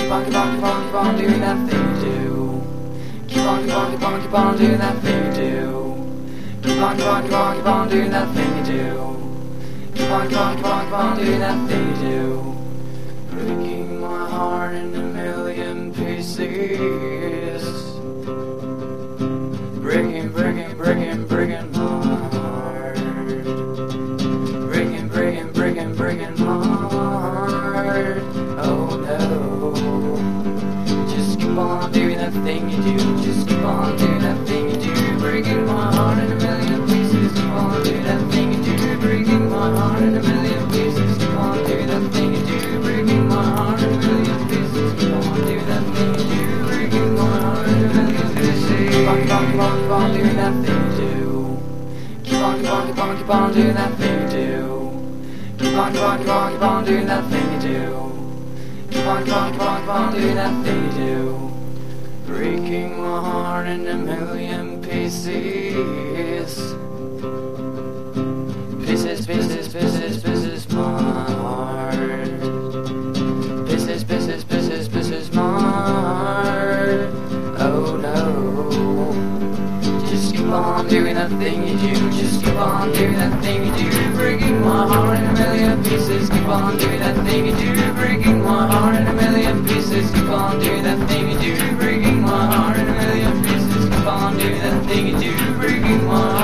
keep on doing that thing you do. Keep on doing that thing you do. Keep on doing that thing you do. Keep on doing that thing you do. Breaking my heart in a million pieces. Breaking my heart. Breaking my heart. Oh no. Just keep on doing that thing you do. Just keep on doing that thing you do. Breaking my heart in a million pieces. Keep on doing that thing you do. Breaking my heart in a million pieces. Keep on doing that thing you do. Breaking my heart in a million pieces. Keep on doing that thing you do. Breaking my heart in a million pieces. Keep on doing that thing you do. Keep on doing that thing you do. Keep on doing that thing you do. Keep on doing that thing you do. Breaking my heart in a million pieces. Pieces, my heart. Pieces, my heart. Oh no. Just keep on doing that thing you do. Just keep on doing that thing you do. Breaking my heart in a million pieces. Keep on doing that thing you do. Breaking my heart in a million pieces. Keep on doing that thing you do. Breaking my heart in a million pieces. Keep on doing that thing you do. Breaking my heart.